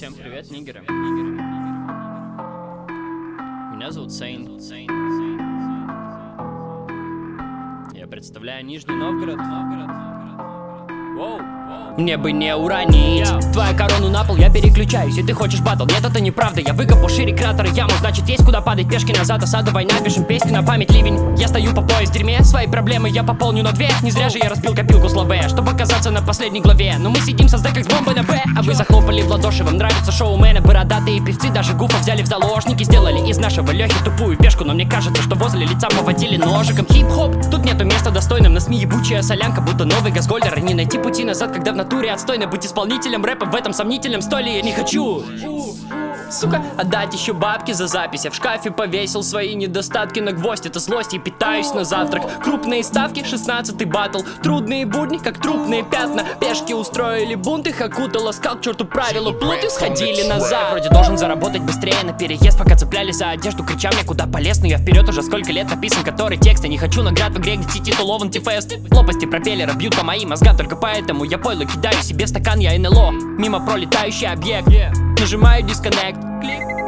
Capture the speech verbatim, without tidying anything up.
Всем привет, нигеры. Меня зовут Сейн. Я представляю Нижний Новгород. Воу. Мне бы не уронить твою корону на пол, я переключаюсь, и ты хочешь батл. Нет, это неправда, я выкопал шире кратера яму. Значит, есть куда падать, пешки назад, осада, война. Пишем песню на память, ливень. Я стою по пояс в дерьме, свои проблемы я пополню на две. Не зря же я разбил копилку славе, чтобы оказаться на последней главе. Но мы сидим со как с бомбой на Б, а вы захлопали в ладоши. Вам нравятся шоумены, бородатые певцы, даже гуфа взяли в заложники. Сделали из нашего Лехи тупую пешку, но мне кажется, что возле лица поводили ножиком. Хип-хоп, тут нету места достойным, на СМИ ебучая солянка, будто новый газгольдер. Не найти пути назад, когда в натуре отстойно быть исполнителем рэпа в этом сомнительном столе я не хочу. Сука, отдать еще бабки за запись. Я в шкафе повесил свои недостатки на гвоздь. Это злость, и питаюсь на завтрак. Крупные ставки, шестнадцатый батл. Трудные будни, как трупные пятна. Пешки устроили бунт, их окутало скал. К черту правила, плоты сходили назад. Вроде должен заработать быстрее на переезд, пока цеплялись за одежду, крича мне куда полез. Но я вперед уже сколько лет написан, который текст. Я не хочу наград в игре, где титулован Ти-фест. Лопасти пропеллера бьют по моим мозгам, только поэтому я пойло кидаю себе в стакан, я эн эл о. Мимо пролетающий объект. Нажимаю дисконнект, клик.